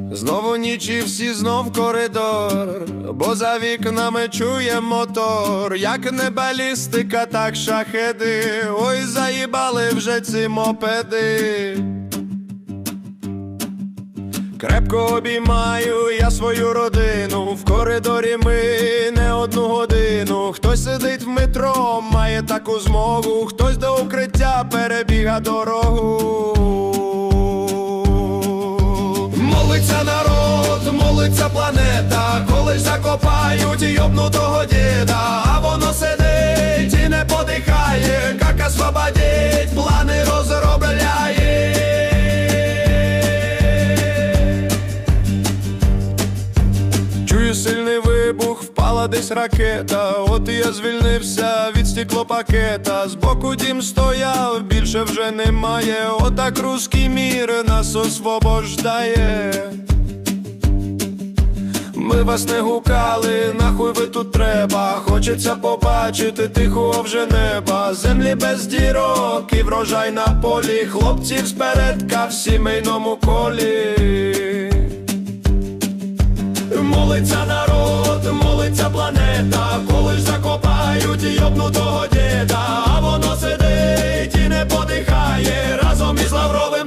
Знову ніч і всі знов коридор, бо за вікнами чує мотор. Як не балістика, так шахеди, ой, заїбали вже ці мопеди. Крепко обіймаю я свою родину, в коридорі ми не одну годину. Хтось сидить в метро, має таку змогу, хтось до укриття перебіга дорогу. Молиться народ, молиться планета, коли ж закопають йобнутого діда, а воно сидить і не подихає, як освободить, плани розробляє. Чую сильний вибух, впала десь ракета, от я звільнився від стеклопакета. Збоку дім стояв, більше вже немає, отак руський мір нас освобождає. Ми вас не гукали, нахуй ви тут треба, хочеться побачити тихого вже неба. Землі без дірок і врожай на полі, хлопців спередка в сімейному колі. Молиться народ, молиться планета, коли ж закопають йобнутого діда, а воно сидить і не подихає разом із Лавровим.